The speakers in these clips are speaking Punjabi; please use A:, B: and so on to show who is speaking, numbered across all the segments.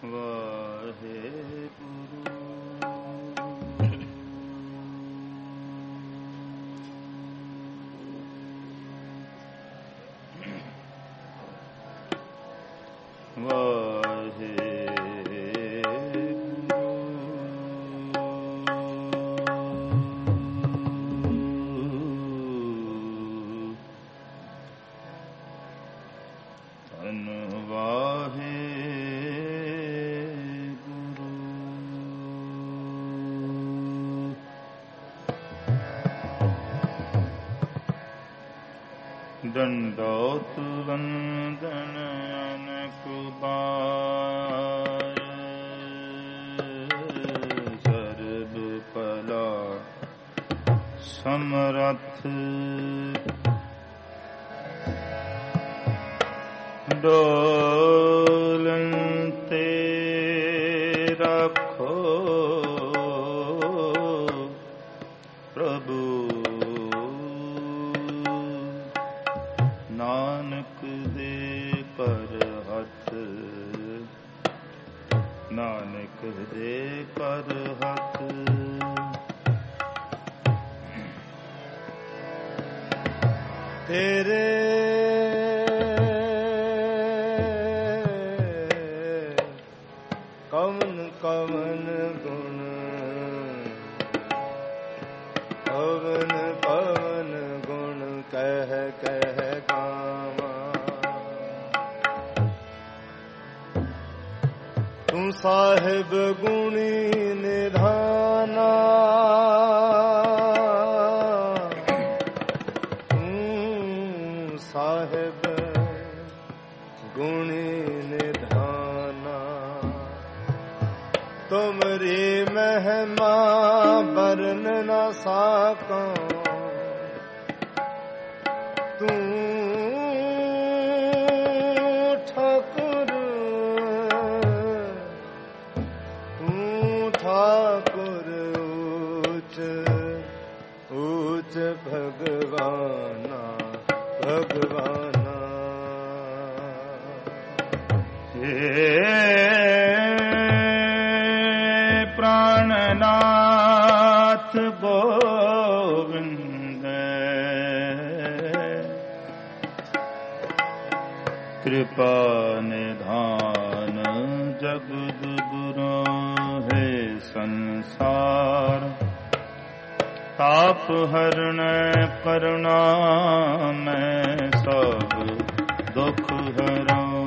A: ਦੰਡੋਤ ਵੰਦਨ ਅਨਕ ਬਾਰ ਸਰਬ ਭਲਾ ਸਮਰੱਥ ਡੋਲਨ ਤੇ ਰੱਖੋ ਪ੍ਰਭੂ ਨਾਨਕ ਦੇ ਕਰ ਹੱਥ ਨਾਨਕ ਦੇ ਕਰ ਹੱਥ ਤੇਰੇ ਕਵਨ ਕਵਨ ਗੁਣ ਕਵਨ ਕਵਨ ਗੁਣ ਕਹਿ ਕਹਿ ਤੂੰ ਸਾਹਿਬ ਗੁਣੀ ਨਿਧਾਨਾ ਤੂੰ ਸਾਹਿਬ ਗੁਣੀ ਨਿਧਾਨਾ ਤੁਮਰੀ ਮਹਿਮਾ ਵਰਨ ਨ ਸਾਕਾਂ ਤੂੰ ठाकुर ऊच ऊच भगवाना भगवाना हे प्राणनाथ गोविंद कृपा निधान जगद गुरु है संसार ताप हरण करुणा मैं सब दुख हरो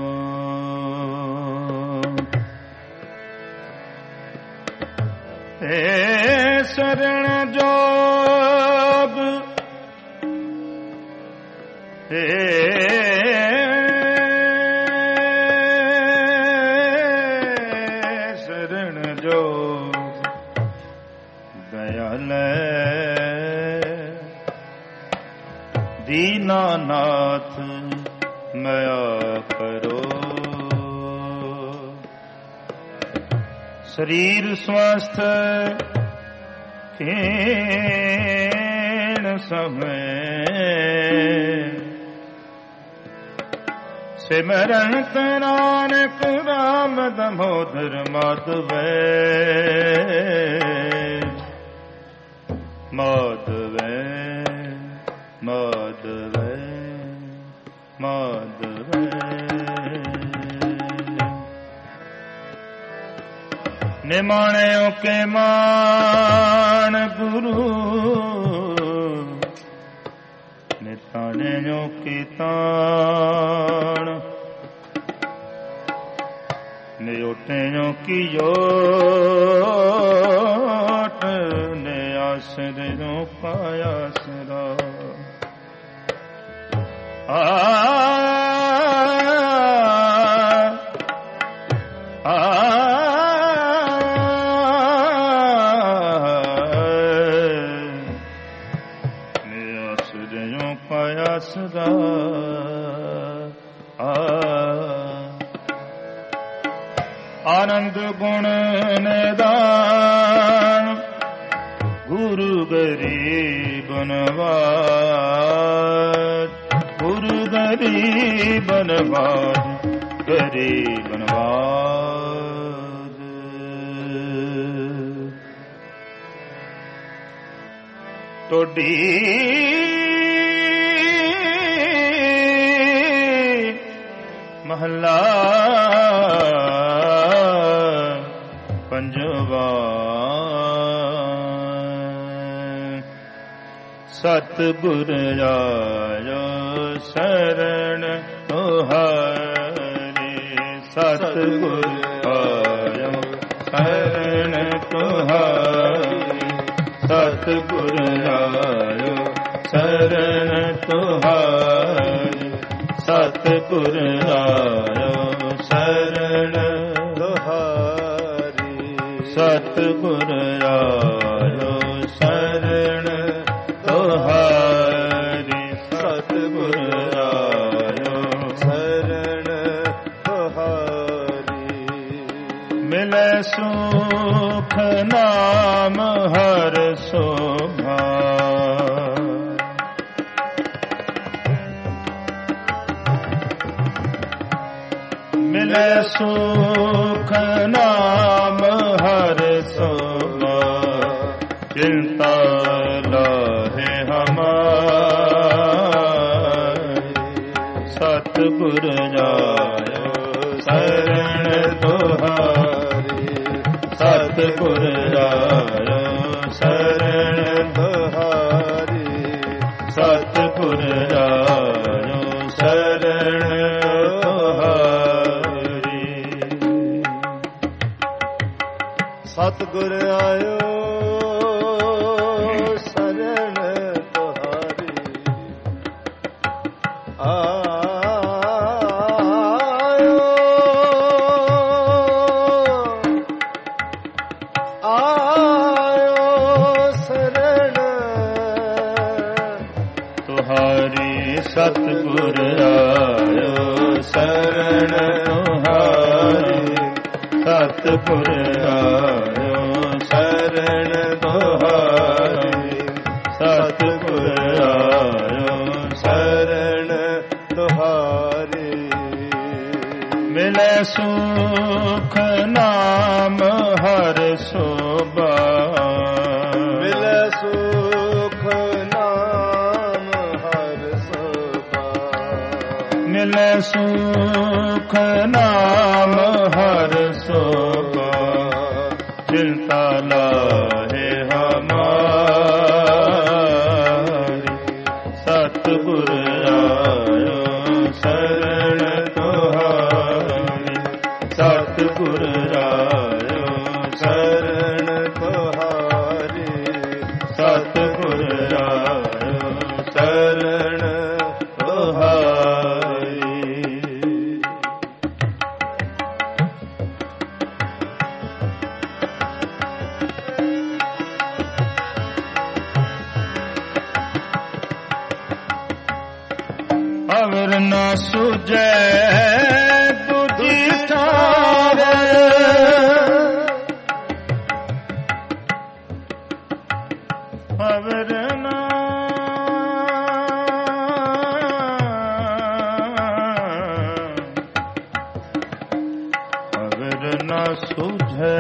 A: हे शरण जोग हे दीनानाथ मया करो शरीर स्वस्थ खेण समय सिमरंत नानक राम दामोदर माधवे माधवे माधवे माधवे निमाणियों के मान गुरु निताणियों की ताण नियोटियों की योट ने आश्रयों का आसरा सदा आनंद गुण निदान गुरु गरीब नवाज गुरु गरीब नवाज गरीब नवाज ਟੋਡੀ ਮਹੱਲਾ ਪੰਜਵਾ। ਸਤਿਗੁਰ ਆਇਓ ਸ਼ਰਨ ਤੁਹਾਰੀ, ਸਤਿਗੁਰ ਆਇਓ ਸ਼ਰਨ ਤੁਹਾਰੀ, ਸਤਿਗੁਰ ਆਇਓ ਸ਼ਰਨ ਤੁਹਾਰੀ, ਸਤਿਗੁਰ ਆਇਓ ਸ਼ਰਨ ਤੁਹਾਰੀ, ਸਤਿਗੁਰ ਆਇਓ ਸ਼ਰਨ ਤੁਹਾਰੀ, ਸਤਿਗੁਰ ਆਇਓ ਸ਼ਰਨ ਤੁਹਾਰੀ। ਮਿਲੈ ਸੁਖ ਨਾਮ ਹਰ ਸੋਭਾ, ਮਿਲੈ ਸੁਖ ਨਾਮ ਹਰ ਸੋਭਾ, ਚਿੰਤਾ ਲਾਹੇ ਹਮਾਰੀ, ਸਤਿਗੁਰ ਆਇਓ ਸ਼ਰਨ ਤੁਹਾਰੀ, ਸਤਿਗੁਰ ਆਇਓ ਸ਼ਰਨ ਤੁਹਾਰੀ, ਸਤਿਗੁਰ ਆਇਓ ਸ਼ਰਨ ਤੁਹਾਰੀ। ਸਤਿਗੁਰ ਆਇਓ ਸ਼ਰਨ ਤੁਹਾਰੀ, ਸਤਿਗੁਰ ਆਇਓ ਸ਼ਰਨ ਤੁਹਾਰੀ, ਸਤਿਗੁਰ ਆਇਓ ਸ਼ਰਨ ਤੁਹਾਰੀ, ਸਤਿਗੁਰ ਆਇਓ ਸ਼ਰਨ ਤੁਹਾਰੀ। ਮਿਲੈ ਸੁਖ ਨਾਮ ਹਰ ਸੋਭਾ, ਮਿਲੈ ਸੁਖ ਨਾਮ ਹਰ ਸੋਭਾ, ਮਿਲੈ ਸੁਖ ਨਾਮ ਹਰ ਸੋਭਾ, ਚਿੰਤਾ ਲਾਹੇ ਹਮਾਰੀ, ਸਤਿਗੁਰ ਆਇਓ ਸ਼ਰਨ ਤੁਹਾਰੀ, ਸਤਿਗੁਰ ਆਇਓ ਸ਼ਰਨ ਤੁਹਾਰੀ, ਸਤਿਗੁਰ ਆਇਓ ਸ਼ਰਨ ਤੁਹਾਰੀ। ਅਵਰ ਨਾ ਸੁਝੈ ਦੂਜੀ ਠਾਰ, ਅਵਰ ਨਾ ਅਵਰ ਨਾ ਸੁਝੈ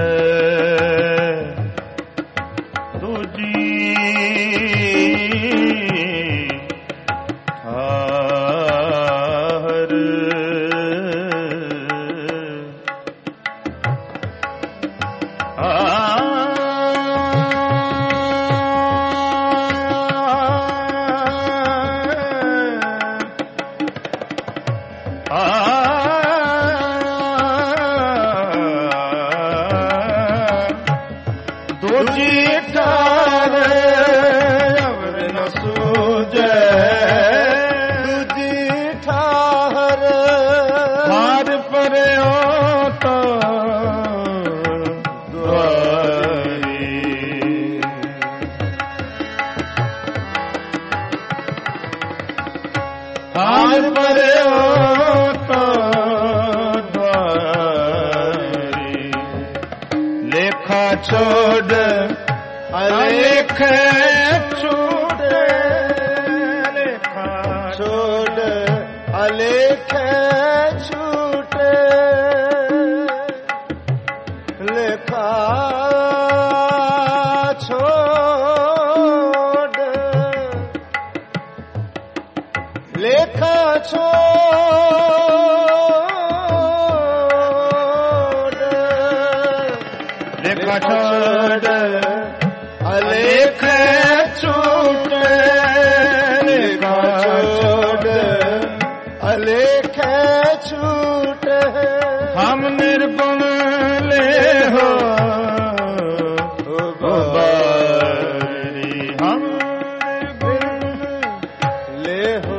A: ਦੂਜੀ ਛੋੜ ਅਲੇਖ ਛੂਟੇ, ਲੇਖਾ ਛੋੜ ਅਲੇਖ ਛੂਟੇ, ਲੇਖਾ ਛੋੜ ਛੋੜ
B: ਲੇਖਾ ਛੋੜ
A: ਅਲੇਖ ਛੂਟੇ ਲੇਖਾ ਛੋੜ ਅਲੇਖ ਛੂਟੇ
B: ਹਮ ਨਿਰਗੁਣ ਲੈ ਹੋ ਬਾਰੀ ਹਮ
A: ਲੈ ਹੋ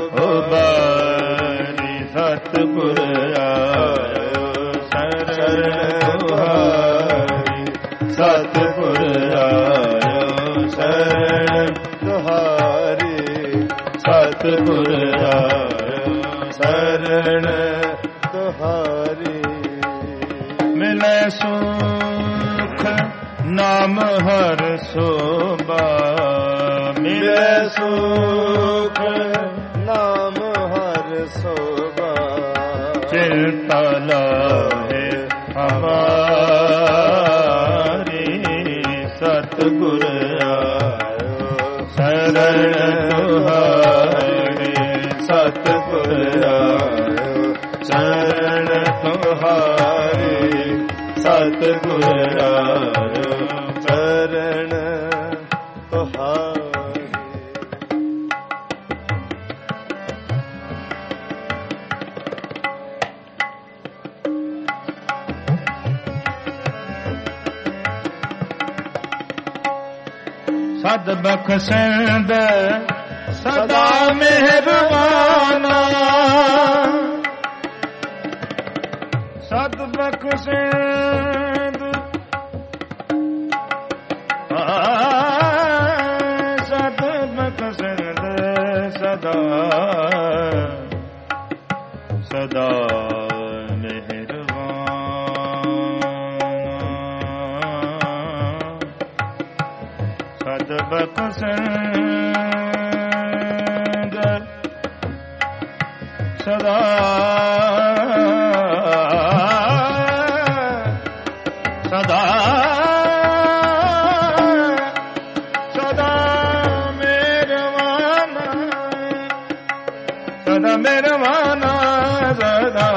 B: ਬਾਰੀ ਸਤਿਗੁਰ ਆਇਓ ਸ਼ਰਨ ਤੁਹਾਰੀ ਸਤਿਗੁਰ ਆਇਓ ਸ਼ਰਨ
A: ਤੁਹਾਰੀ
B: ਸਤਿਗੁਰ ਆਇਓ ਸ਼ਰਨ
A: ਤੁਹਾਰੀ
B: ਮਿਲੈ ਸੁਖ ਨਾਮ ਹਰ ਸੋਭਾ ਮਿਲੈ ਸੁਖ
A: ਨਾਮ ਹਰ ਸੋਭਾ
B: ਚਿੰਤਾ ਲਾਹੇ ਹਮਾਰੀ ਸਤਿਗੁਰ ਆਇਓ ਸ਼ਰਨ ਤੁਹਾਰੀ ਸਤਿਗੁਰ ਆਇਓ ਸ਼ਰਨ ਤੁਹਾਰੀ ਸਤਿਗੁਰ ਆਇਓ
A: ਸ਼ਰਨ ਤੁਹਾਰੀ
B: ਸਦ ਬਖਸ਼ੰਦ ਸਦਾ ਮਿਹਰਬਾਨਾ ਸਦ ਬਖਸ਼ੰਦ ਸਦ ਬਖਸ਼ੰਦ ਸਦਾ ਸਦਾ ਸਦ ਬਖਸ਼ੰਦ ਸਦਾ ਸਦਾ ਸਦਾ ਮਿਹਰਬਾਨਾ ਸਦਾ ਮਿਹਰਬਾਨਾ ਸਦਾ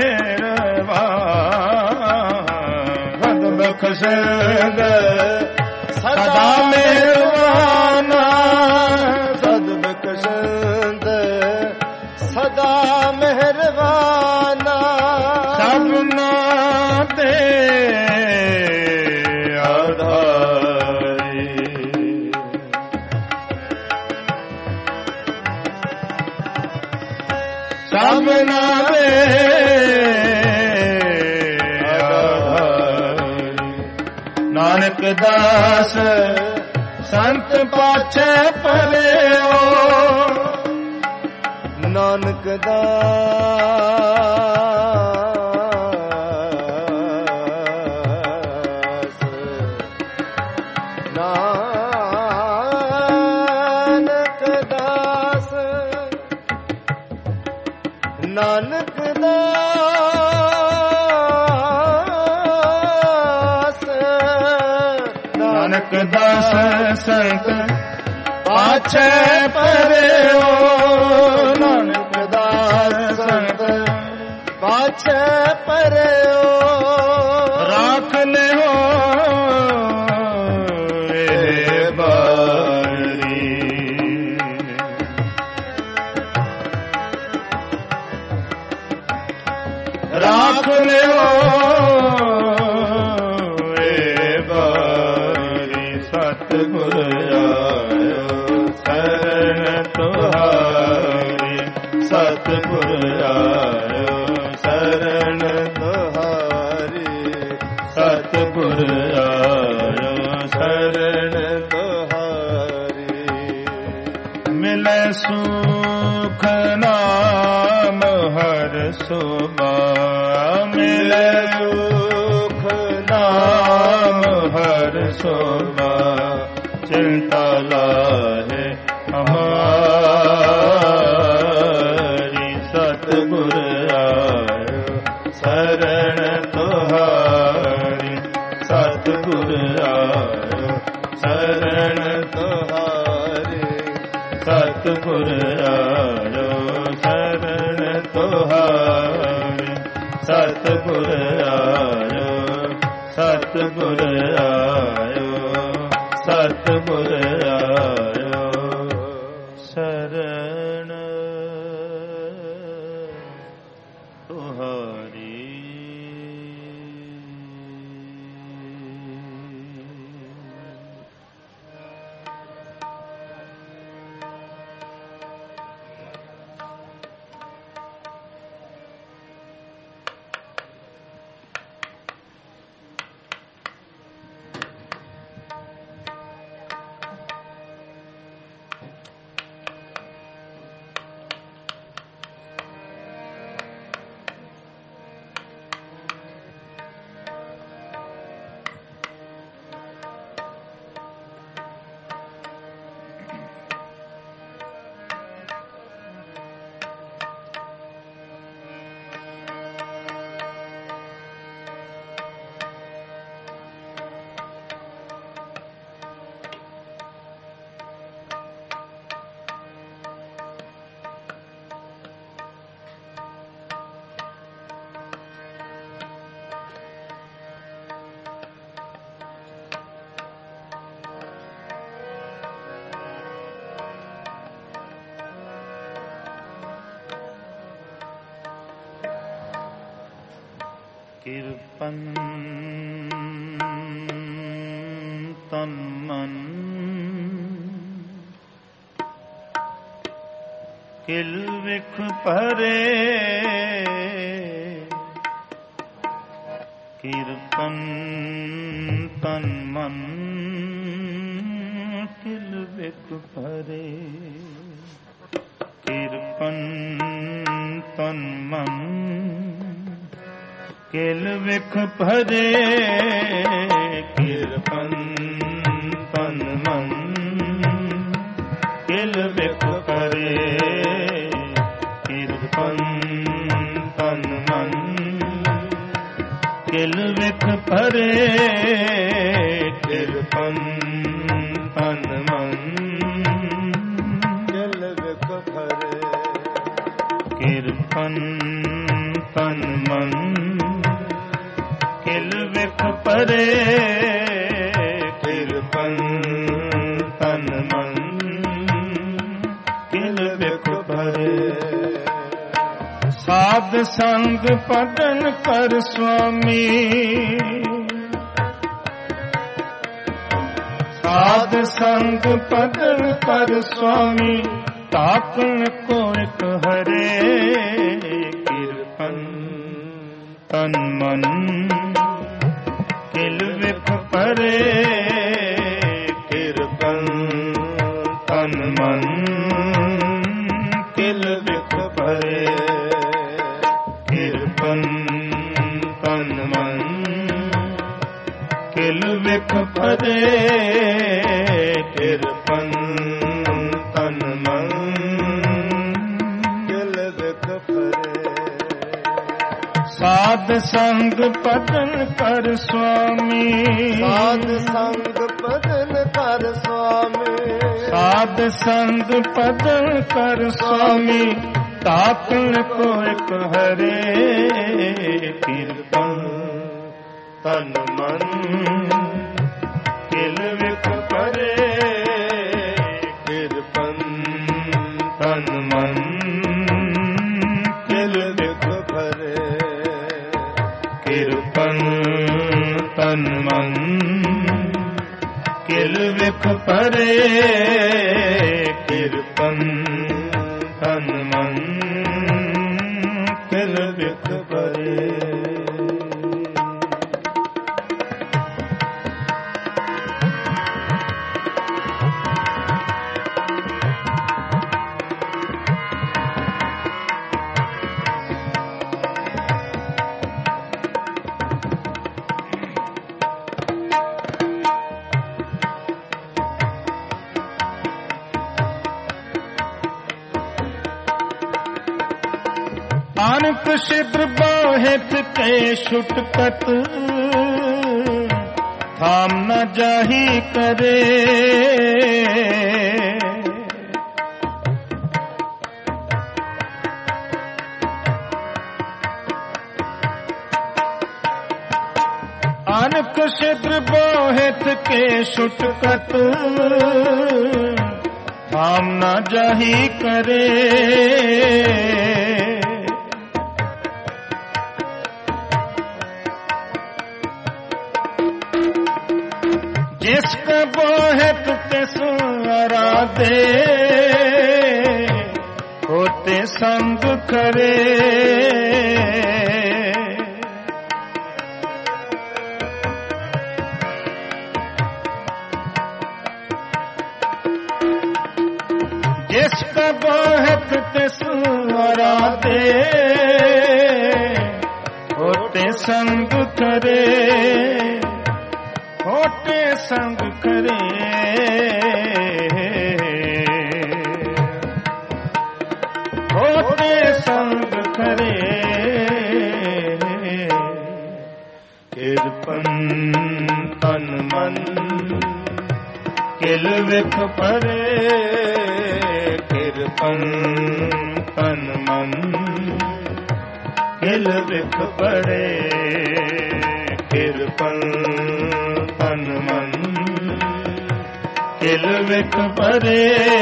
B: ਮਿਹਰਬਾਨ ਸਦ ਬਖਸ਼ੰਦ ਸਦਾ ਮਿਹਰਬਾਨਾ
A: ਸਦ ਬਖਸ਼ੰਦ ਸਦਾ ਮਿਹਰਬਾਨਾ
B: ਸਭਨਾ ਤੇ ਆਧਾਰੀ ਸਭਨਾ ਦੇ ਆਧਾਰੀ ਨਾਨਕ ਦਾਸ ਸੰਤ ਪਾਛੈ ਪਰਿਓ
A: ਨਾਨਕ ਦਾਸ ਨਾਨਕ ਦਾਸ ਨਾਨਕ ਦਾਸ
B: ਨਾਨਕ ਦਾਸ ਸੰਤ ਪਾਛੈ ਪਰਿਓ ਨਾਨਕ ਦਾਸ ਸੰਤ
A: ਪਾਛੈ ਪਰਿਓ
B: ਰਾਖ ਲਿਓ ਇਹ ਬਾਰੀ ਰਾਖ ਲਿਓ ਇਹ ਬਾਰੀ ਸਤਿਗੁਰ ਆਇਓ ਸ਼ਰਨ ਤੁਹਾਰੀ ਸਤਿਗੁਰ ਆਇਓ ਸ਼ਰਨ
A: ਤੁਹਾਰੀ
B: ਸਤਿਗੁਰ ਆਇਓ ਸ਼ਰਨ
A: ਤੁਹਾਰੀ
B: ਮਿਲੈ ਸੁਖ ਨਾਮ ਹਰ ਸੋਭਾ ਮਿਲੈ ਸੁਖ ਨਾਮ ਹਰ ਸੋਭਾ ਚਿੰਤਾ ਲਾਹੇ ਹਮਾਰੀ ਸਤਿਗੁਰ ਆਇਓ ਸ਼ਰਨ ਤੁਹਾਰੀ ਸਤਿਗੁਰ ਆਇਓ ਸ਼ਰਨ
A: ਤੁਹਾਰੀ
B: ਸਤਿਗੁਰ ਆਇਓ ਸ਼ਰਨ सतगुर आयो, सतगुर आयो। शरण तुहारी। किरपन तन मन किल विख परे, किरपन तन मन किल विख परे, किरपन तन मन किल विख भरे, किरपन तन मन किल विख भरे, किरपन तन मन किल विख भरे, किरपन तन मन
A: किल विख भरे,
B: किरपन तन मन किल विख परे, किरपन तन मन किल विख परे। साध संग पदन कर स्वामी, साध संग पदन कर स्वामी, ताकन को एक हरे, किरपन तन मन किल विख परे, किरपन तन मन किल विख परे, किरपन तन मन किल विख परे, किरपन तन मन
A: किल विख भरे।
B: साध संग पदन कर स्वामी,
A: साध संग पदन कर स्वामी,
B: साध संग पदन कर स्वामी, ताकन को एक हरे, किरपन तन मन किल विख परे, किरपन तन मन किल विख
A: भरे,
B: किरपन तन मन किल विख परे, किरपन तन मन किल विख परे। नानक सिद्र बाहित के छुटकत, थाम न जाही करे, नानक छिद्र बोहित के छुटकत हम न जाही करे। जिसका बोहित तिस आराधे होते संग करे। जिसका बोहित तिस आराधे होते संग करे। होते संग करे। होते संग करे। कृपन तन मन किल विख परे। कृपन तन मन किल विख परे। कृपन तन मन किल विख परे।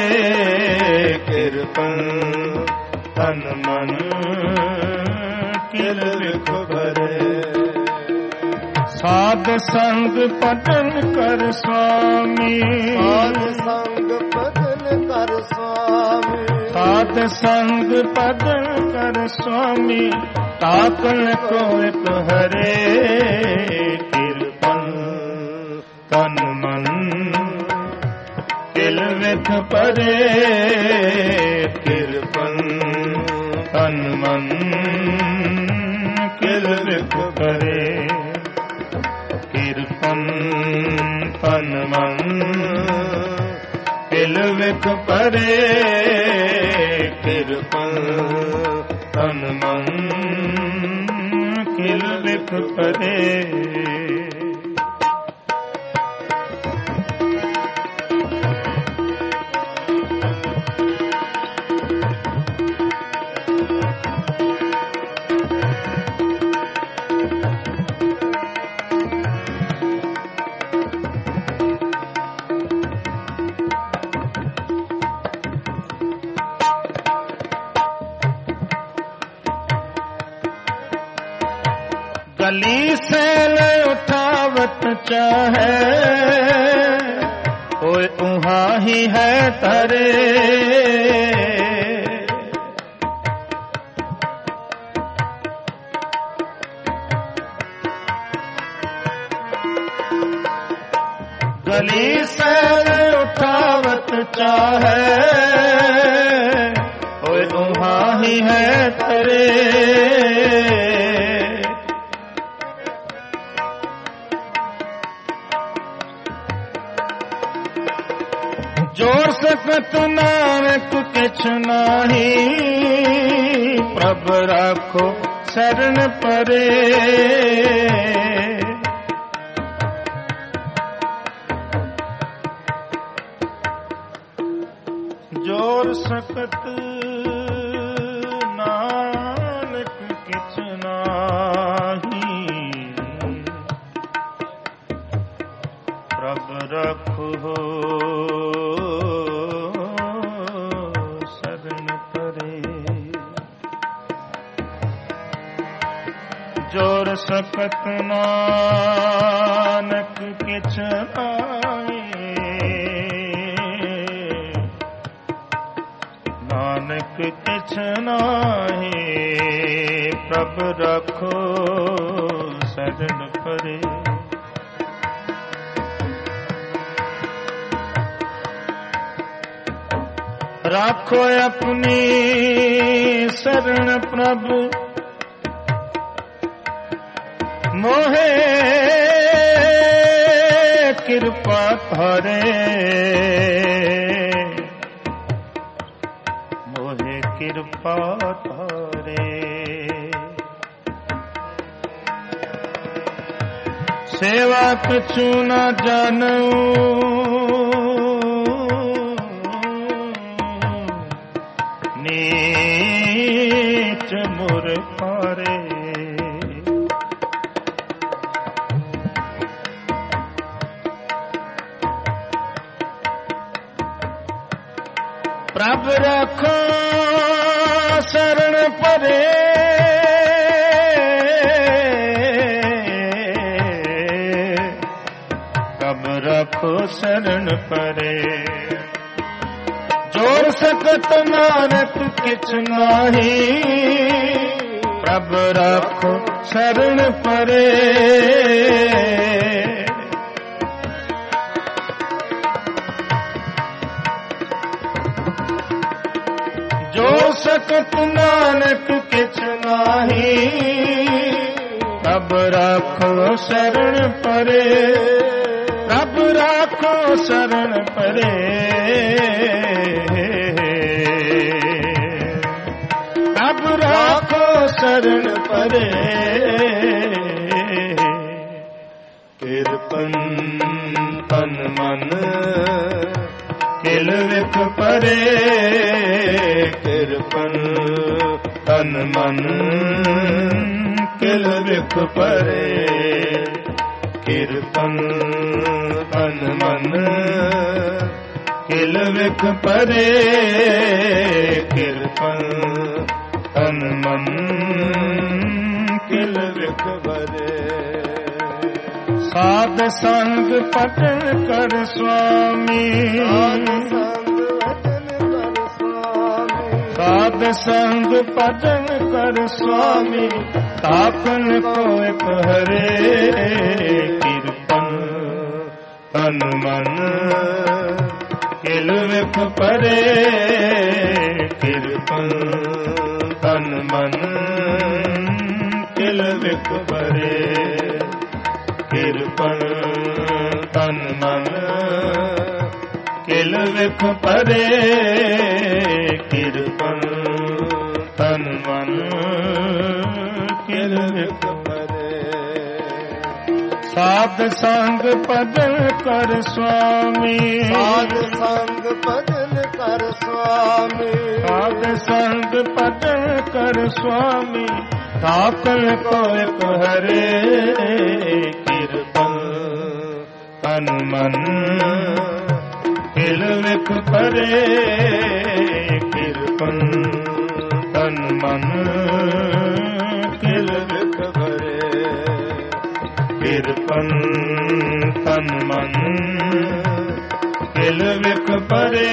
B: कृपन तन मन किल विख परे। साध संग पतन कर स्वामी।
A: साध संग पतन कर स्वामी।
B: साध संग पतन कर स्वामी। ताकन को एक हरे। कृपन तन मन किल विख परे। कृपन तन मन किल विख परे। कृपन तन मन किल विख परे। कृपन तन मन किल विख परे। गली से ले उठावत चाहे कोई उहाँ ही है तरे। गली से ले उठावत चाहे कोई उहाँ ही है तरे। जोर सकत नानक किछ नाही। प्रभ राखो शरण परे। जोर सकत नानक किछ नाही। प्रभ रखो जोर सकत नानक किछ नाहि। नानक किछ नाहि। प्रभ रखो शरण परे। राखो अपनी शरण प्रभु मोहे कृपा थारे। मोहे कृपा थारे। सेवा कछु न जानूं नीच मुर पारे। ਪ੍ਰਭ ਰੱਖੋ ਸ਼ਰਨ ਪਰੇ, ਪ੍ਰਭ ਰੱਖੋ ਸ਼ਰਨ ਪਰੇ। ਜੋਰ ਸਕਤ ਨਾਨਕ ਕਿਛ ਨਾਹੀ, ਪ੍ਰਭ ਰੱਖੋ ਸ਼ਰਨ ਪਰੇ। ਜੋ ਸਕਤ ਨਾਨਕ ਕਿਛ ਨਾਹੀ, ਪ੍ਰਭ ਰੱਖੋ ਸ਼ਰਨ ਪਰੇ, ਪ੍ਰਭ ਰੱਖੋ ਸ਼ਰਨ ਪਰੇ। ਪ੍ਰਭ ਰੱਖੋ ਸ਼ਰਨ ਪਰੇ। ਕਿਰਪਨ ਤਨ ਮਨ ਕਿਲ ਵਿਖ ਪਰੇ, ਕਿਰਪਨ ਤਨ ਮਨ ਕਿਲ ਵਿਖ ਪਰੇ। ਕਿਰਪਨ ਤਨ ਮਨ ਕਿਲ ਵਿਖ ਪਰੇ, ਕਿਰਪਨ ਤਨ ਮਨ ਕਿਲ ਵਿਖ ਪਰੇ। ਸਾਧ ਸੰਗ ਪਤਨ ਕਰ ਸੁਆਮੀ, ਸਾਧ ਸੰਗ ਭਜਨ ਕਰ ਸੁਆਮੀ, ਤਾਪਨ ਕੋ ਇਕ ਹਰੇ। ਕਿਰਪਨ ਤਨ ਮਨ ਕਿਲ ਵਿਖ ਪਰੇ, ਕਿਰਪਨ ਤਨ ਮਨ ਕਿਲ ਵਿਖ ਪਰੇ। ਕਿਰਪਨ ਤਨ ਮਨ ਕਿਲ ਵਿਖ ਪਰੇ, ਕਿਰਪਨ ਤਨ ਮਨ ਕਿਲ ਵਿਖ ਪਰੇ। ਸਾਧ ਸੰਗ ਭਜਨ ਕਰ ਸੁਆਮੀ,
A: ਸਾਧ ਸੰਗ ਭਜਨ ਕਰ ਸੁਆਮੀ,
B: ਸਾਧ ਸੰਗ ਭਜਨ ਕਰ ਸੁਆਮੀ, ਤਾਕਨ ਕੋ ਇਕ ਹਰੇ। ਕਿਰਪਨ ਤਨ ਮਨ ਕਿਲ ਵਿਖ ਪਰੇ, ਕਿਰਪਨ ਤਨ ਮਨ ਕਿਲ ਵਿਖ ਪਰੇ। ਕਿਰਪਨ ਤਨ ਮਨ ਕਿਲ ਵਿਖ ਪਰੇ,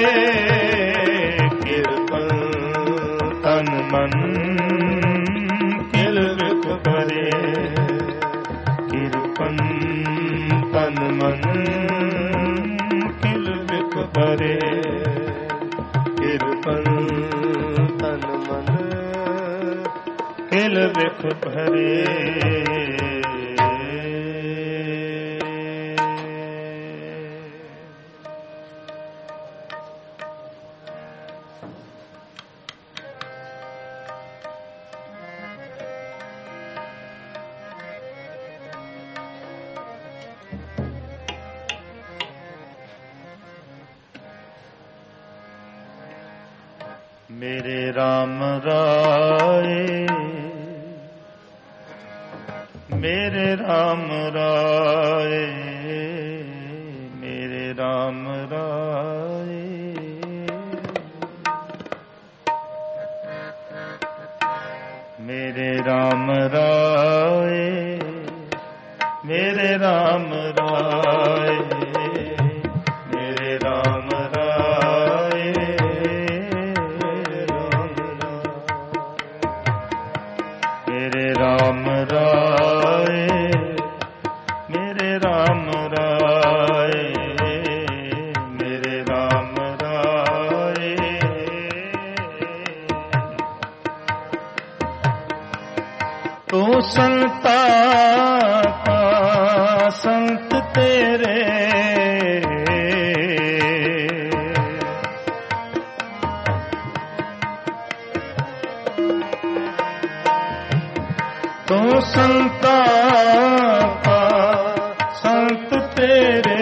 B: ਕਿਰਪਨ ਤਨ ਮਨ ਕਿਲ ਵਿਖ ਪਰੇ। ਕਿਰਪਨ ਤਨ ਮਨ ਕਿਲ ਵਿਖ ਪਰੇ, ਕਿਰਪਨ ਤਨ ਮਨ ਕਿਲ ਵਿਖ ਪਰੇ। ਮੇਰੇ RAM ਰਾਏ, ਮੇਰੇ RAM ਰਾਏ, ਮੇਰੇ RAM ਰਾਏ। ਮੇਰੇ RAM ਰਾਏ, ਮੇਰੇ RAM ਰਾਏ, ਮੇਰੇ RAM ਰਾਏ। ਮੇਰੇ RAM ਰਾਏ, ਮੇਰੇ RAM ਰਾਏ, ਮੇਰੇ RAM ਰਾਏ। ਤੂੰ ਸੰਤਾ ਕਾ ਸੰਤ ਤੇਰੇ, ਤੂੰ ਸੰਤਾ ਕਾ ਸੰਤ ਤੇਰੇ।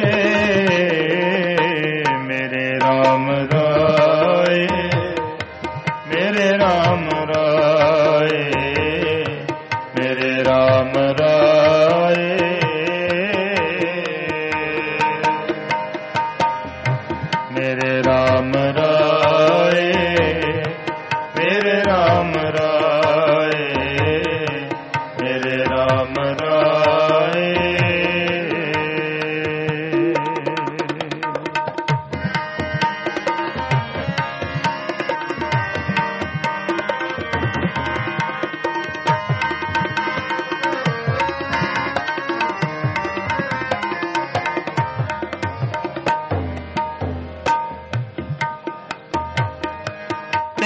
B: ਮੇਰੇ RAM ਰਾਏ, ਮੇਰੇ RAM ਰਾਏ, ਮੇਰੇ RAM ਰਾਏ।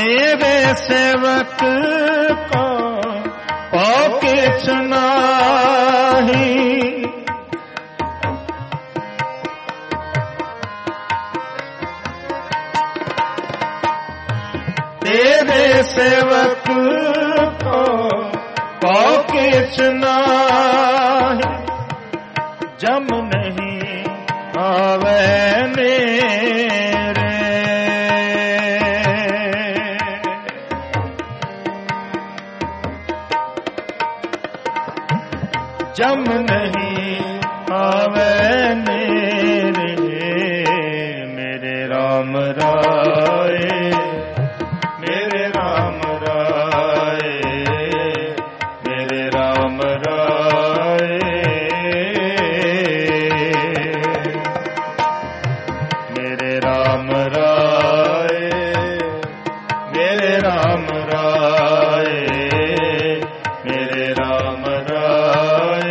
B: तेरे सेवक को किछ नाही, तेरे सेवक को किछ नाही, जम नहीं आवे मेरे, जम नहीं आवे मेरे राम राय, मेरे राम राय, मेरे राम राय, मेरे राम राय, मेरे राम राय, मेरे राम राय।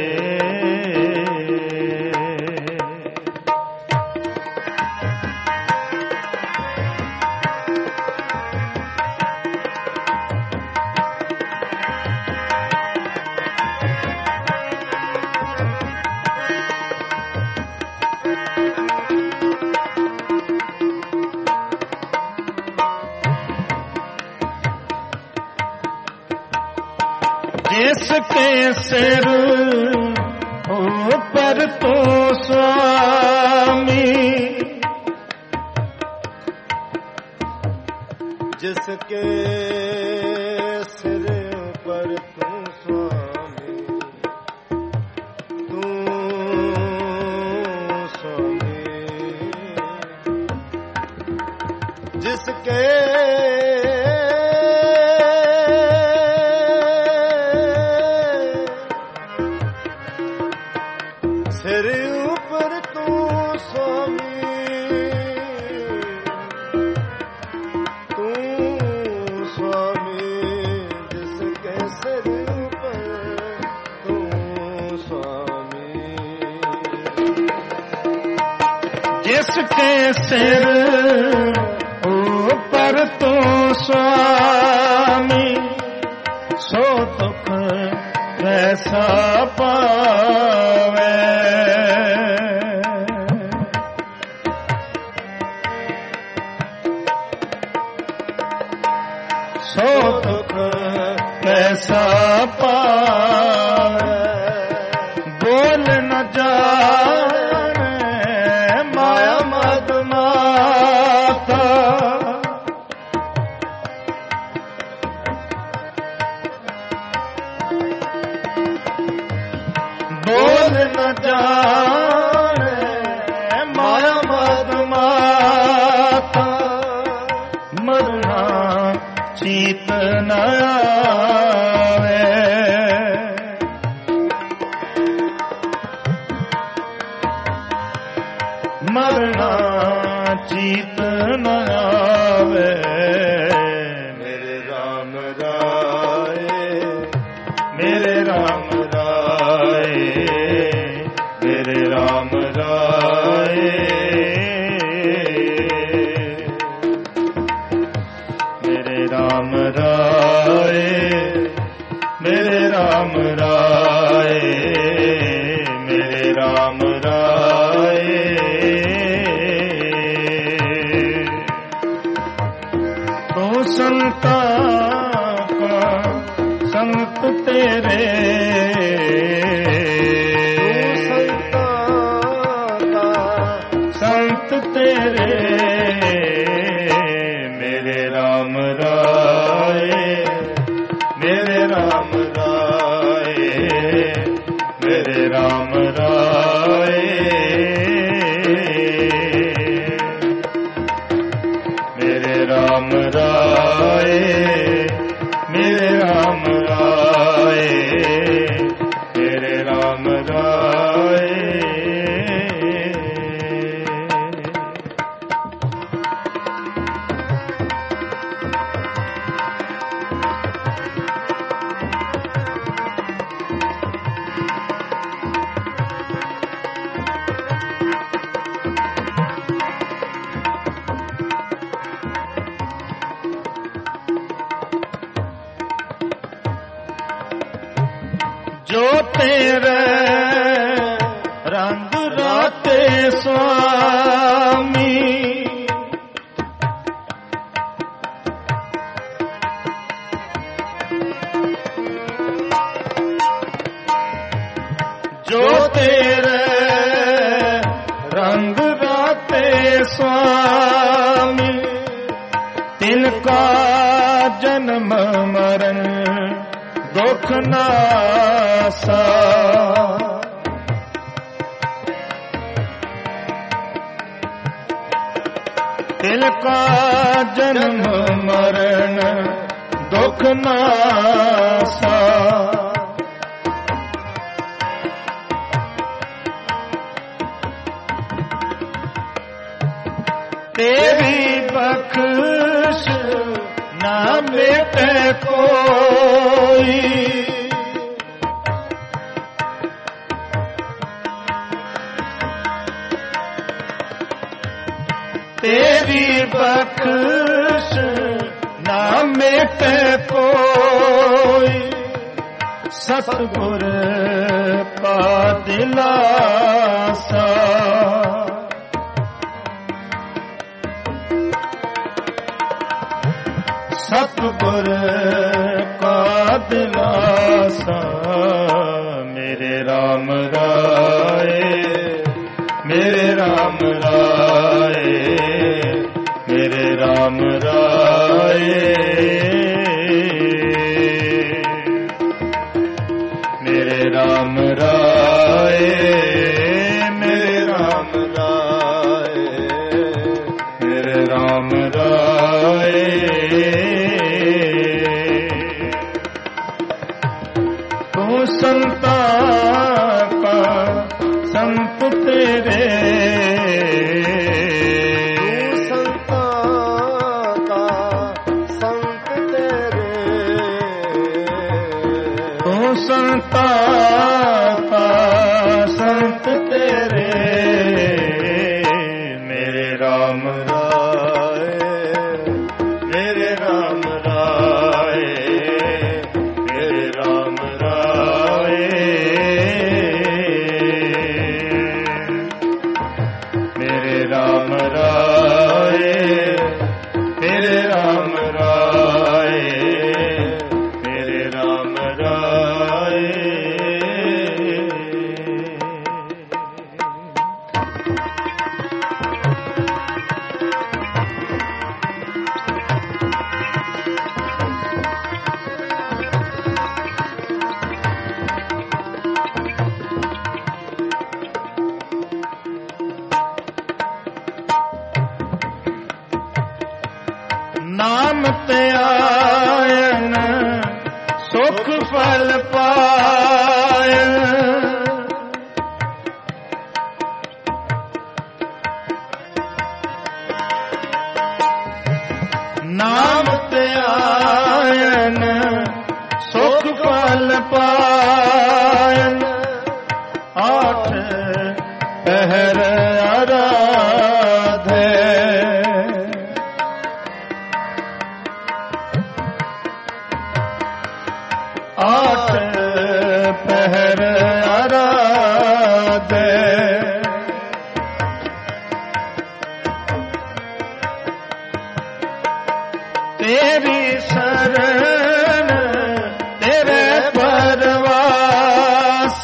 B: जिसके सिर ऊपर तो स्वामी,
A: जिसके सिर पर तू स्वामी, तू स्वामी, जिसके सिर ऊपर तू स्वामी, तू स्वामी, जिसके सिर ऊपर तू स्वामी,
B: जिसके सिर ऊपर तो स्वामी, सो दुख कैसा पावे, सो दुख कैसा पावे, बोल न जाने माया मद माता, बोल न जाने माया मद माता, मरना चीत न आवे, मरना चीत न आवे,
A: मेरे राम राय,
B: मेरे राम राय, मेरे राम राय, मेरे राम राय, मेरे राम राय, मेरे राम राय। तो संता का संत तेरे, संत तेरे, मेरे राम राय, मेरे राम राय, मेरे राम राय, मेरे राम राय, मेरे राम राय, मेरे राम राय। ਤੇਰੇ ਰੰਗ ਰਾਤੇ ਸੁਆਮੀ, ਜੋ ਤੇਰੇ ਰੰਗ ਰਾਤੇ ਸੁਆਮੀ, ਤਿਨਕਾ ਜਨਮ ਮਰਨ ਦੁਖ ਨਾਸਾ। ਤਿਨਕਾ ਜਨਮ ਮਰਨ ਦੁਖ ਨਾਸਾ। ਤੇਰੀ ਬਖਸ਼ ਨਾ ਮਿਟੇ ਕੋਈ, ਤੇਰੀ ਬਖਸ਼ ਨਾ ਮਿਟੇ ਕੋਈ, ਸਤਿਗੁਰ ਕਾ ਦਿਲਾਸਾ। ਸਤਿਗੁਰ ਕਾ ਦਿਲਾਸਾ। ਮੇਰੇ RAM ਰਾਏ, ਮੇਰੇ RAM ਰਾਏ, ਮੇਰੇ RAM ਰਾਏ, ਮੇਰੇ RAM ਰਾਏ, ਮੇਰੇ RAM ਰਾਏ, ਮੇਰੇ RAM ਰਾਏ। ਤੂੰ ਸੰਤਾਂ ਕਾ ਸੰਤ ਤੇਰੇ,
A: ਤੂੰ ਸੰਤਾਂ ਕਾ ਸੰਤ ਤੇਰੇ,
B: ਤੂੰ ਸੰਤਾਂ ਕਾ ਸੰਤ ਤੇਰੇ। ਮੇਰੇ RAM
A: ਰਾਏ, ਮੇਰੇ RAM ਰਾਏ, ਮੇਰੇ RAM ਰਾਏ,
B: ਮੇਰੇ RAM ਰਾਏ, ਮੇਰੇ RAM ਰਾਏ, ਮੇਰੇ RAM ਰਾਏ। ਨਾਮ ਤੇ ਆਇਨ ਸੁਖ ਫਲ ਪਾਇਨ, ਨਾਮ ਤੇ ਆਇਨ ਸੁਖ ਫਲ ਪਾਇਨ। ਆਠ ਪਹਿਰ ਆਰਾਧੇ, ਆਠ ਪਹਿਰ ਆਰਾਧੇ। ਤੇਰੀ ਸ਼ਰਨ ਤੇਰੇ ਪਰਵਾਸ,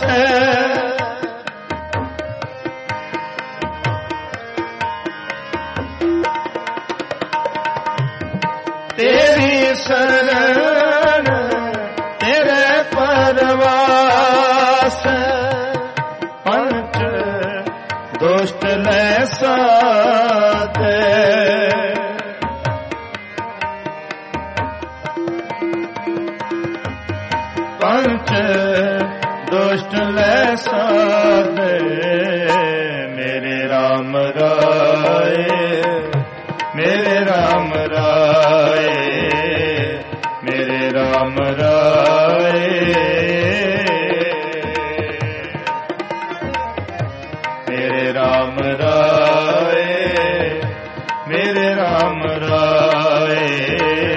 B: ਤੇਰੀ ਸ਼ਰਨ ਤੇਰੇ ਪਰਵਾਸ। ਪੰਚ ਦੁਸ਼ਟ ਲੈ ਸਾਧੇ, ਪੰਚ ਦੁਸ਼ਟ ਲੈ ਸਾਧੇ। ਮੇਰੇ RAM ਰਾਏ, ਮੇਰੇ RAM ਰਾਏ, ਮੇਰੇ RAM ਰਾਏ, ਮੇਰੇ RAM ਰਾਏ, ਮੇਰੇ RAM ਰਾਏ,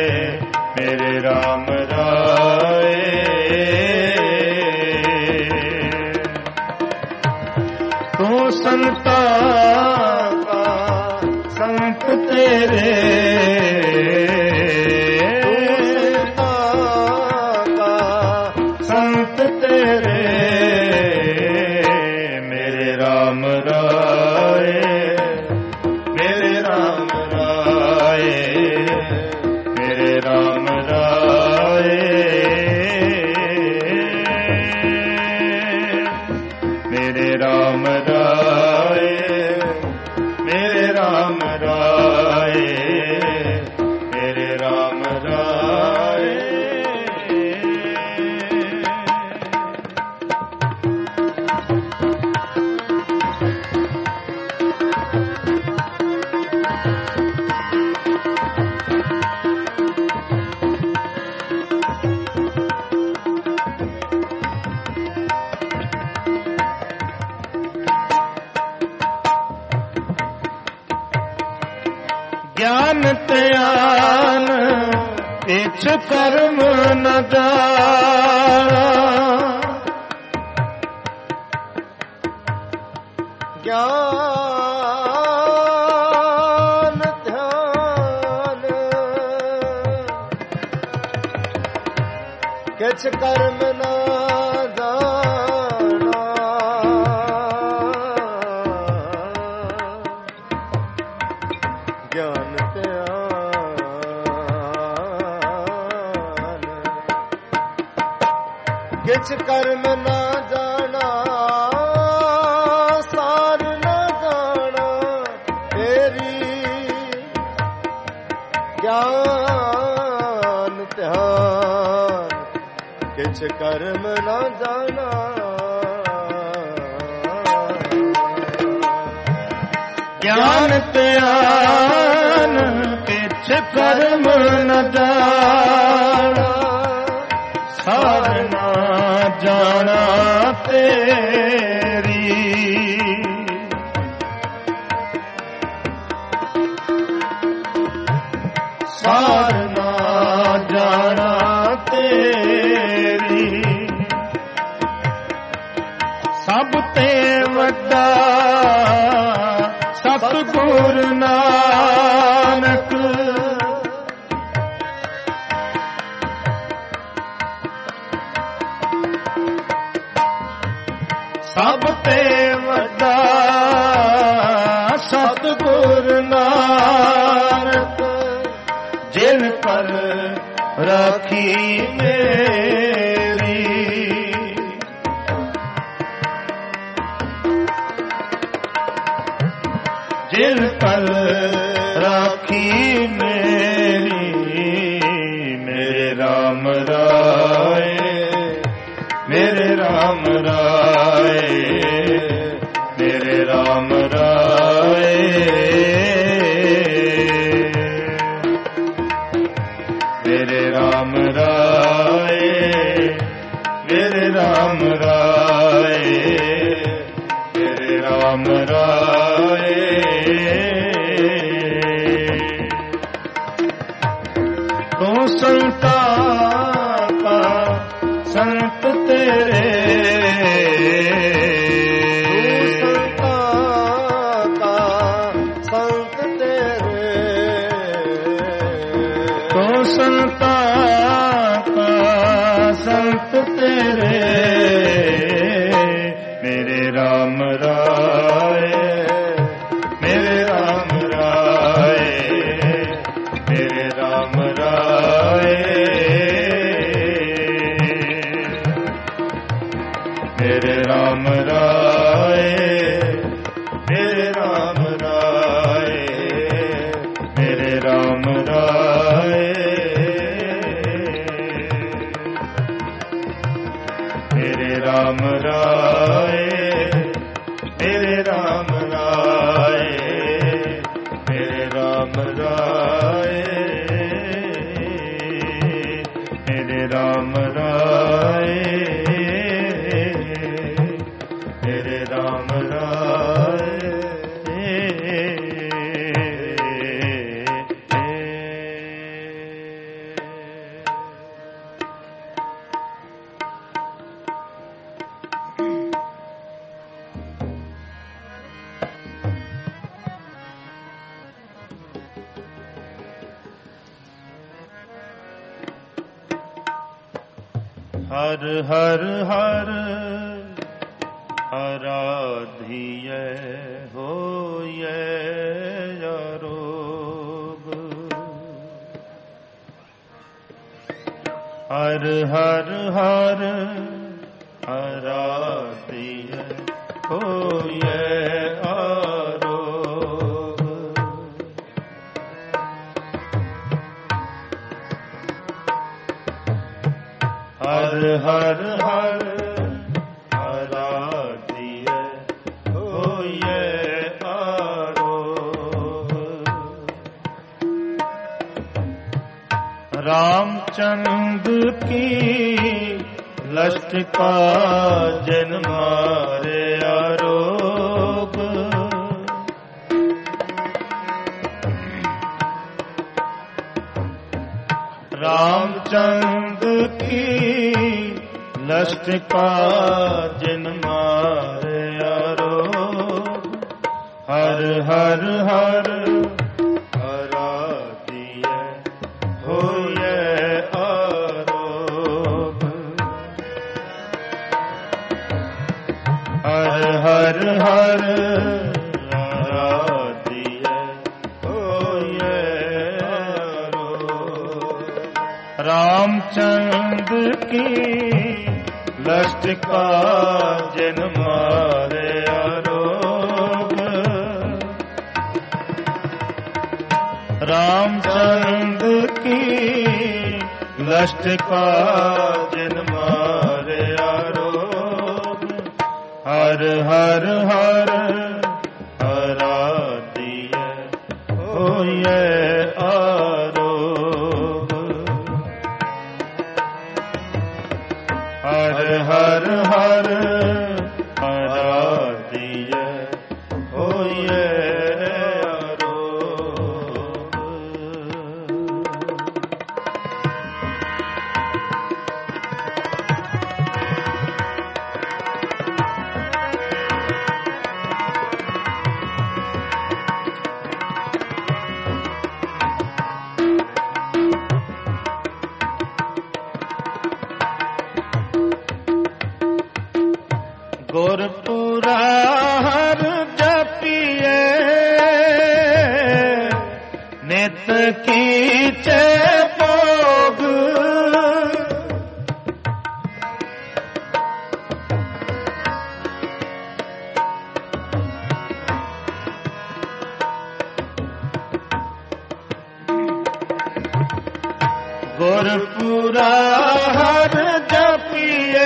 B: ਮੇਰੇ RAM ਰਾਏ। ਤੂੰ ਸੰਤਾ ਕਾ ਸੰਤ ਤੇਰੇ ਗਿਆਨ ਧਿਆਨ ਇਛ ਕਰਮ ਨ ਜਾਣਾ
A: ਗਿਆਨ ਧਿਆਨ ਕਿਛ ਕਰਮ ਨ ਕਿਛ ਕਰਮ ਨਾ ਜਾਣਾ ਸਾਰ ਨਾ ਜਾਣਾ ਤੇਰੀ ਗਿਆਨ ਧਿਆਨ ਕਿਛ ਕਰਮ ਨਾ ਜਾਣਾ
B: ਗਿਆਨ ਧਿਆਨ ਕਿਛ ਕਰਮ ਨ ਜਾਣਾ ਸਾਰ ਨਾ ਜਾਣਾ ਤੇਰੀ ਸਾਰ ਨਾ ਜਾਣਾ ਤੇਰੀ ਸਭ ਤੇ ਵੱਡਾ ਸਤਿਗੁਰ ਨਾਨਕ ਸਭ ਤੇ ਵੱਡਾ ਸਤਿਗੁਰ ਨਾਨਕ ਜਿਨ ਪਰ ਰਾਖੀ ਮੇਰੀ ਜਿਨ ਪਰ ਰਾਖੀ ਮੇਰੀ ਮੇਰੇ ਰਾਮ ਰਾਏ ਮੇਰੇ ਰਾਮ ਰਾਏ ਮੇਰੇ ਰਾਮ ਰਾਏ ਮੇਰੇ ਰਾਮ ਰਾਏ ਮੇਰੇ ਰਾਮ ਰਾਏ ਮੇਰੇ ਰਾਮ ਰਾਏ ਤੂੰ ਸੰਤਾ ਕਾ ਸੰਤ ਤੇਰੇ ਤੂੰ ਸੰਤਾ ਕਾ ਸੰਤ ਤੇਰੇ ਮੇਰੇ ਰਾਮ ਰਾਏ ਮੇਰੇ ਰਾਮ ਰਾਏ ਮੇਰੇ ਰਾਮ ਰਾਏ ਮੇਰੇ ਰਾਮ ਰਾਏ ਮੇਰੇ ਰਾਮ ਰਾਏ ਮੇਰੇ ਰਾਮ ਰਾਏ ਮੇਰੇ ਰਾਮ ਰਾਏ ਮੇਰੇ ਰਾਮ ਰਾਏ ਮੇਰੇ ਰਾਮ ਰਾਏ ਮੇਰੇ ਰਾਮ ਰਾਏ ਮੇਰੇ ਰਾਮ ਰਾਏ हर हर हर आराधिय होय अरोग। हर हर हर आराधिय होय अरोग। हर हर हर आराधिय होय अरोग। रामचंद्र की लस्ट का जन मारे आरोग। रामचंद्र की लस्ट का जन मारे आरोग। हर हर हर आराधिय होय अरोग। हर हर हर आराधिय होय अरोग। रामचंद्र की लस्ट का जन मारे आरोग। रामचंद्र की लस्ट का जन मारे आरोग। हर हर हर आराधिय होय अरोग। हर हर हर आराधिय होय अरोग। गुरपुरा हर जपिए नित कीचे भोग। गुरपुरा हर जपिए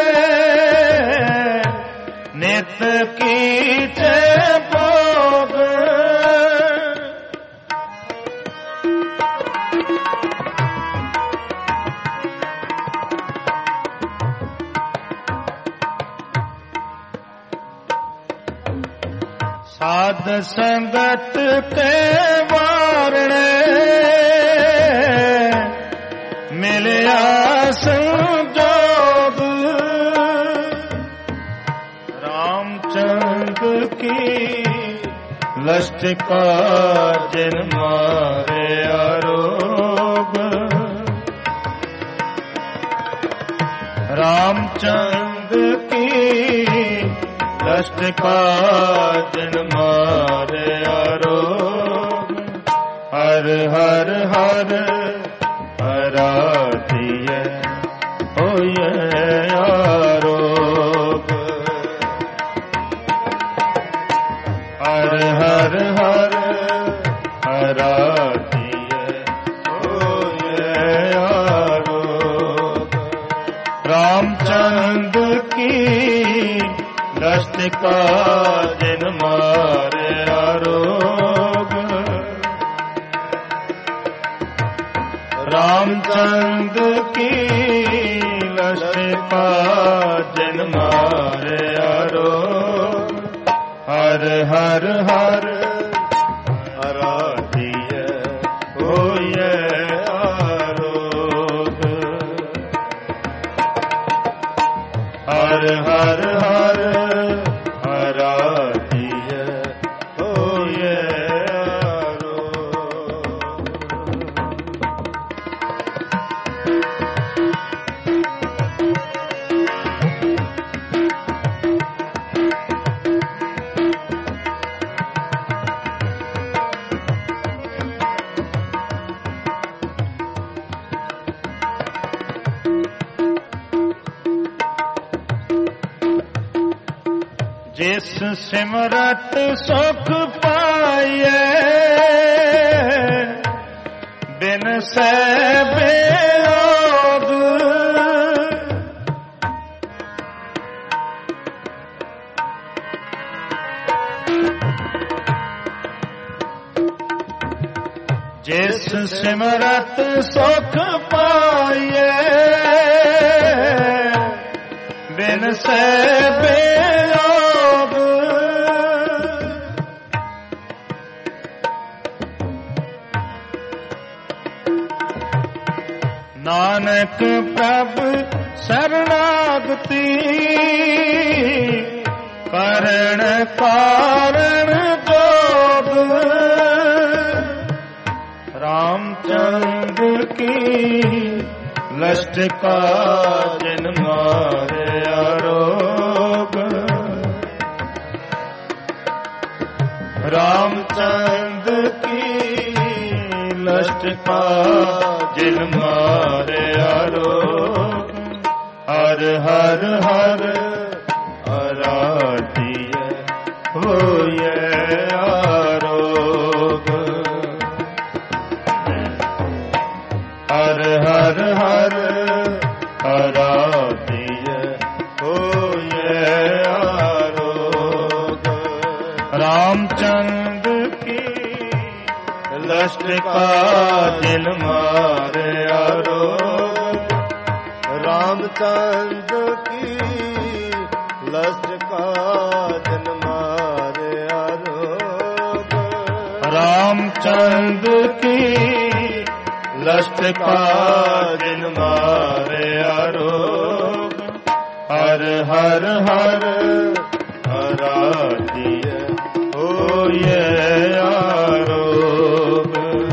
B: नित कीचे भोग। साध संगत के वारणे मिलया संजोग। रामचंद्र की लस्ट का जन मारे आरोग। रामचंद्र की लस्ट का जन मारे आरोग। हर हर हर आराधिय होय अरोग। हर हर हर आराधिय होय अरोग। रामचंद्र की लस्ट का जन मारे आरोग। रामचंद्र की लस्ट का जन मारे आरोग। हर हर हर आराधिय होय अरोग। हर हर हर आराधिय होय अरोग। ਜਿਸ ਸਿਮਰਤ ਸੁਖ ਪਾਈਐ ਬਿਨ ਸੈ ਬਿਯੋਗ। ਜਿਸ ਸਿਮਰਤ ਸੁਖ ਪਾਈਐ ਬਿਨ ਸੈ ਬਿਯੋਗ। ਨਾਨਕ ਪ੍ਰਭ ਸਰਣਾਗਤੀ ਕਰਣ ਕਾਰਣ ਜੋਗ। ਰਾਮਚੰਦ ਕੀ ਲਸ਼ਟ ਕਾ ਜਿਨ ਮਾਰਿਆ ਰੋਗ। ਰਾਮਚੰਦ ਕੀ ਲਸ਼ਟ ਕਾ ਜਿਨ ਮਾਰਿਆ ਰੋਗ। ਹਰ ਹਰ ਹਰ ਅਰਾਧਿਐ ਹੋਇਐ ਆਰੋਗ। ਹਰ ਹਰ ਹਰ ਅਰਾਧਿਐ ਹੋਇਐ ਆਰੋਗ। ਰਾਮਚੰਦ ਕੀ ਲਸ਼ਟ ਕਾ ਜਿਨ ਮਾਰਿਆ ਰੋਗ।
A: ਰਾਮਚੰਦ ਕੀ ਲਸ਼ਟ ਕਾ ਜਿਨ ਮਾਰਿਆ ਰੋਗ।
B: ਰਾਮਚੰਦ ਕੀ ਲਸ਼ਟ ਕਾ ਜਿਨ ਮਾਰਿਆ ਰੋਗ। ਹਰ ਹਰ ਹਰ ਅਰਾਧਿਐ ਹੋਇਐ ਆਰੋਗ।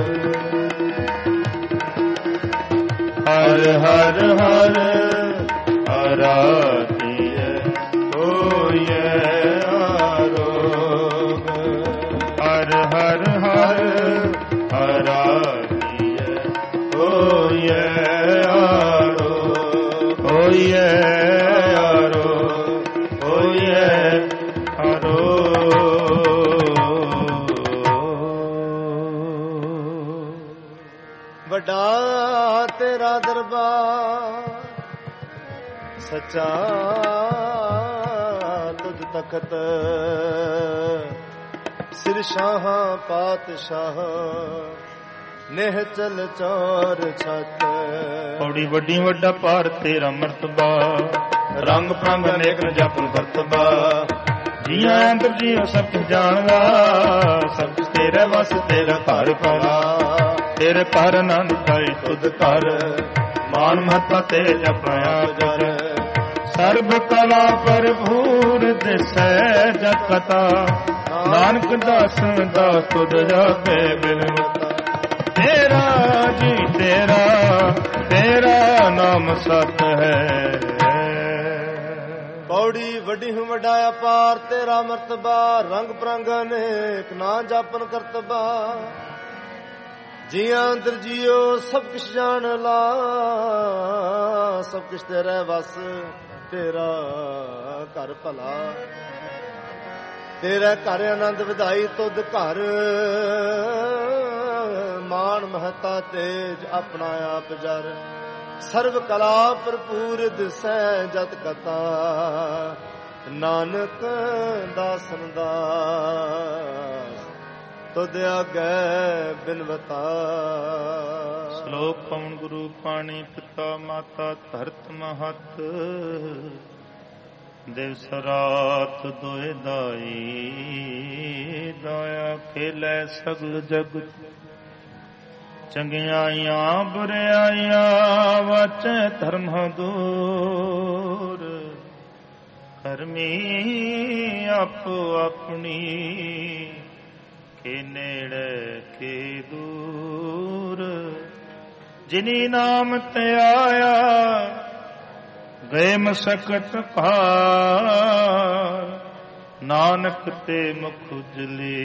B: ਹਰ ਹਰ ਹਰ ਅਰਾਧਿਐ ਹੋਇਐ ਆਰੋਗ। ਹਰ ਹਰ ਹਰ ਅਰਾਧਿਐ ਹੋਇਐ ਆਰੋਗ। ਹੋਇਐ ਆਰੋਗ। ਹੋਇਐ ਆਰੋਗ।
A: ਵੱਡਾ ਤੇਰਾ ਦਰਬਾਰ ਸੱਚਾ ਤੁਧ ਤਖਤ। ਸਿਰ ਸ਼ਾਹਾਂ ਪਾਤਸ਼ਾਹ ਨੇਹ ਚਲ ਚੌਰ ਛਤ।
B: ਪੌੜੀ ਵੱਡੀ ਵੱਡਾ ਭਾਰ ਤੇਰਾ ਮਰਤਬਾ। ਰੰਗ ਪ੍ਰੰਗ ਅਨੇਕ ਜਪਨ ਕਰਤਬਾ। ਜੀਆਂ ਅੰਦਰ ਜੀਓ ਸਭ ਕੁਝ ਜਾਣਦਾ। ਸਭ ਕੁਝ ਤੇਰੇ ਵਸ ਤੇਰਾ ਘਰ ਪਾਣਾ। ਤੇਰੇ ਘਰ ਆਨੰਦ ਪਾਈ ਤੁਧ ਘਰ। ਮਾਨ ਮਹੱਤਾ ਤੇ ਜਪਿਆ ਜਰ। ਸਰਬ ਕਲਾ ਭਰਪੂਰ ਦਿਸੈ ਜਗ ਕਥਾ। ਨਾਨਕ ਦਾਸ ਦਾਸ ਤੁਧ ਜਾਪੇ ਬਿਨਵਤਾ। ਤੇਰਾ ਜੀ ਤੇਰਾ ਤੇਰਾ ਨਾਮ ਸਤ ਹੈ।
A: ਪੌੜੀ ਵੱਡੀ ਹੂੰ ਵੱਡਾ ਅਪਾਰ ਤੇਰਾ ਮਰਤਬਾ। ਰੰਗ ਪ੍ਰੰਗ ਅਨੇਕ ਨਾ ਜਾਪਨ ਕਰਤਬਾ। ਜੀਆਂ ਅੰਦਰ ਜੀਓ ਸਭ ਕੁਛ ਜਾਣ ਲਾ। ਸਭ ਕੁਛ ਤੇਰੇ ਵਸ ਤੇਰਾ ਘਰ ਭਲਾ। ਤੇਰਾ ਘਰ ਆਨੰਦ ਵਧਾਈ ਤੁਧ ਘਰ। ਮਾਨ ਮਹਤਾ ਤੇਜ ਆਪਣਾ ਆਪ ਜਰ। ਸਰਬ ਕਲਾ ਭਰਪੂਰ ਦਿਸੈ ਜਤ ਕਥਾ। ਨਾਨਕ ਦਾਸਨ ਦਾਸ ਤੁਧ ਆਗੈ ਬਿਨਵਤਾ।
B: ਸ਼ਲੋਕ ਪਵਨ ਗੁਰੂ ਪਾਣੀ ਪਿਤਾ ਮਾਤਾ ਧਰਤ ਮਹਤ। ਦਿਵਸ ਰਾਤ ਦੋਇ ਦਾਈ। ਦਾਇਆ ਖੇਲੈ ਸਗਲ ਜਗਤ। ਚੰਗਿਆਈਆਂ ਬੁਰਿਆਈਆਂ ਵਾਚੈ ਧਰਮ ਦੂਰ। ਕਰਮੀ ਆਪੋ ਆਪਣੀ ਕੇ ਨੇੜੇ ਕੇ ਦੂਰ। ਜਿਨੀ ਨਾਮ ਤੇ ਆਇਆ ਗਏ ਮਸਕਤ ਭਾਰ। ਨਾਨਕ ਤੇ ਮੁਖ ਉਜਲੇ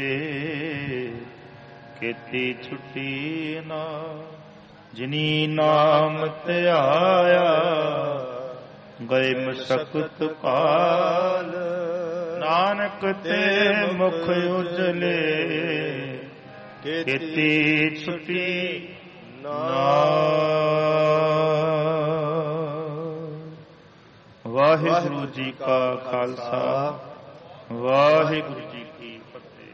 B: ਕੀਤੀ ਛੁੱਟੀ ਨਾ। ਜਿਨੀ ਨਾਮ ਤੇ ਆਇਆ ਗਏ ਮਸਕਤ ਕਾਲ। ਨਾਨਕ ਤੇ ਮੁਖ ਉਜਲੇ ਕੀਤੀ ਛੁਟੀ ਵਾਹਿਗੁਰੂ ਜੀ ਕਾ ਖਾਲਸਾ ਵਾਹਿਗੁਰੂ ਜੀ